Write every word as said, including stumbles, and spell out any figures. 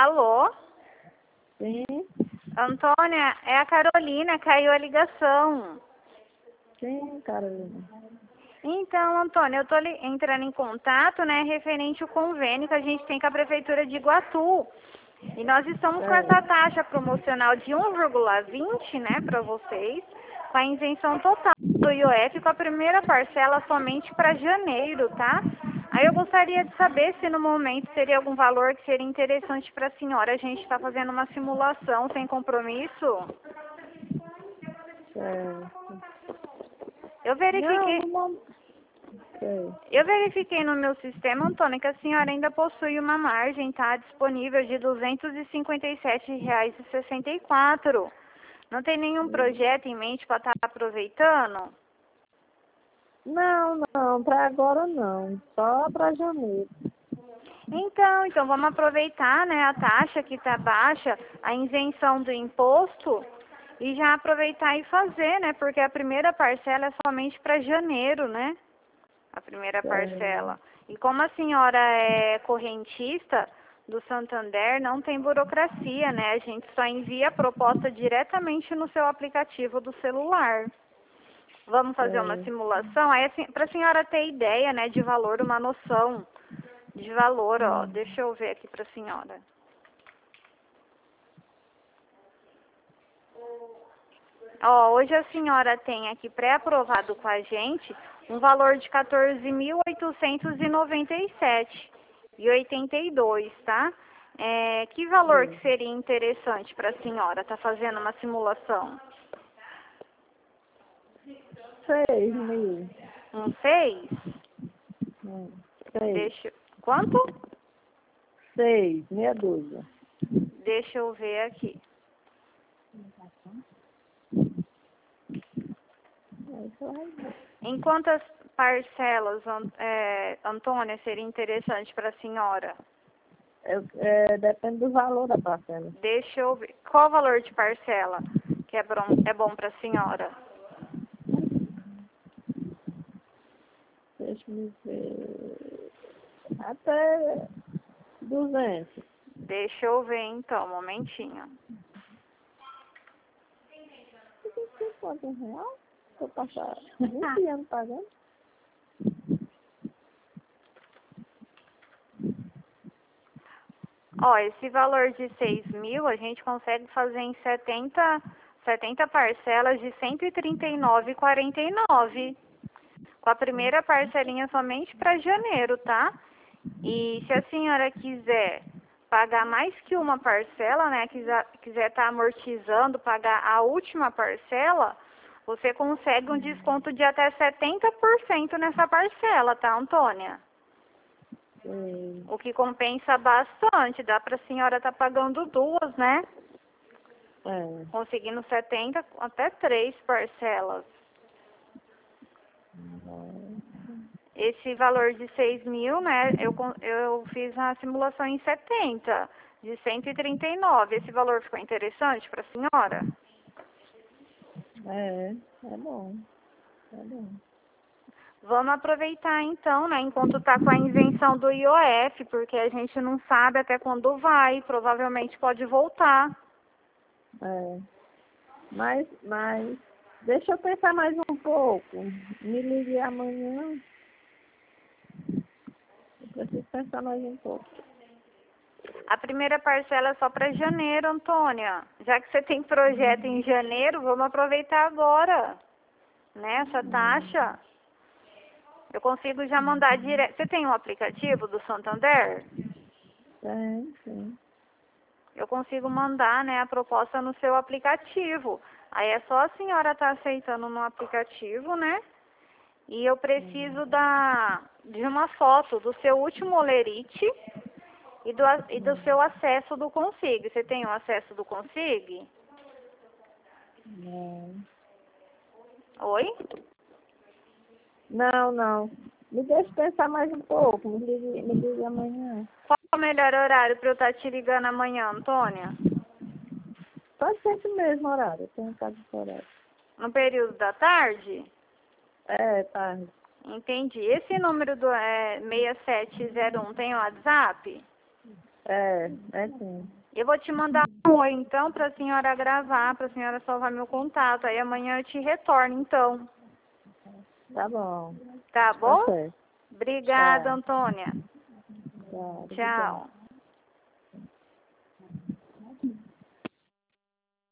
Alô? Sim, Antônia, é a Carolina, caiu a ligação. sim, Carolina. Então, Antônia, eu estou entrando em contato, né, referente ao convênio que a gente tem com a Prefeitura de Iguatu. E nós estamos com essa taxa promocional de um vírgula vinte, né, para vocês, com a isenção total do I O F, com a primeira parcela somente para janeiro, tá? Aí eu gostaria de saber se no momento teria algum valor que seria interessante para a senhora. A gente está fazendo uma simulação sem compromisso. Certo. Eu verifiquei, Não, não sei. eu verifiquei no meu sistema, Antônia, que a senhora ainda possui uma margem, tá, disponível de duzentos e cinquenta e sete reais e sessenta e quatro. Não tem nenhum projeto em mente para estar aproveitando? Não, não, para agora não. Só para janeiro. Então, então vamos aproveitar, né, a taxa que está baixa, a isenção do imposto e já aproveitar e fazer, né, porque a primeira parcela é somente para janeiro, né, a primeira parcela. E como a senhora é correntista do Santander, não tem burocracia, né, a gente só envia a proposta diretamente no seu aplicativo do celular. Vamos fazer uma É. simulação, aí assim, para a senhora ter ideia, né, de valor, uma noção de valor, ó. Deixa eu ver aqui para a senhora. Ó, hoje a senhora tem aqui pré-aprovado com a gente um valor de quatorze mil oitocentos e noventa e sete e oitenta e dois, tá? É, que valor que seria interessante para a senhora? Tá fazendo uma simulação? Seis mil. Um seis? Hum, Seis. Deixa. Quanto? Seis, meia dúzia. Deixa eu ver aqui. É isso aí. Em quantas parcelas, An- é, Antônia, seria interessante para a senhora? Eu- é, depende do valor da parcela. Deixa eu ver. Qual o valor de parcela que é bom, é bom para a senhora? Deixa eu ver. Até duzentos. Deixa eu ver então, um momentinho. cinquenta reais? Vou passar vinte anos pagando. Ó, esse valor de seis mil a gente consegue fazer em setenta, setenta parcelas de cento e trinta e nove reais e quarenta e nove centavos. Com a primeira parcelinha somente para janeiro, tá? E se a senhora quiser pagar mais que uma parcela, né, quiser quiser estar amortizando, pagar a última parcela, você consegue um desconto de até setenta por cento nessa parcela, tá, Antônia? Sim. O que compensa bastante, dá para a senhora estar pagando duas, né? É. Conseguindo setenta até três parcelas. Esse valor de seis mil, né, eu, con- eu fiz a simulação em setenta, de cento e trinta e nove. Esse valor ficou interessante para a senhora? É, é bom. É bom. Vamos aproveitar então, né, enquanto está com a isenção do I O F, porque a gente não sabe até quando vai, provavelmente pode voltar. É. Mas, mas, deixa eu pensar mais um pouco. Me ligue amanhã. Eu preciso pensar mais um pouco. A primeira parcela é só para janeiro, Antônia. Já que você tem projeto em janeiro, vamos aproveitar agora, né, essa taxa. Eu consigo já mandar direto. Você tem um aplicativo do Santander? Tem, tem. Eu consigo mandar, né, a proposta no seu aplicativo. Aí é só a senhora estar aceitando no aplicativo, né? E eu preciso da, de uma foto do seu último olerite e do, a- e do seu acesso do Consig. Você tem o acesso do Consig? Não. Oi? Não, não. Me deixe pensar mais um pouco. Me ligue, me ligue amanhã. Qual é o melhor horário para eu estar te ligando amanhã, Antônia? Pode ser esse mesmo horário. Eu tenho casa de horário. No período da tarde? É, tarde. Entendi. Esse número do é, seis sete zero um tem o WhatsApp? É, é sim. Eu vou te mandar um oi, então, para a senhora gravar, para a senhora salvar meu contato. Aí amanhã eu te retorno, então. Tá bom. Tá Tá bom? certo. Obrigada, Tá. Antônia. Tá, obrigada. Tchau.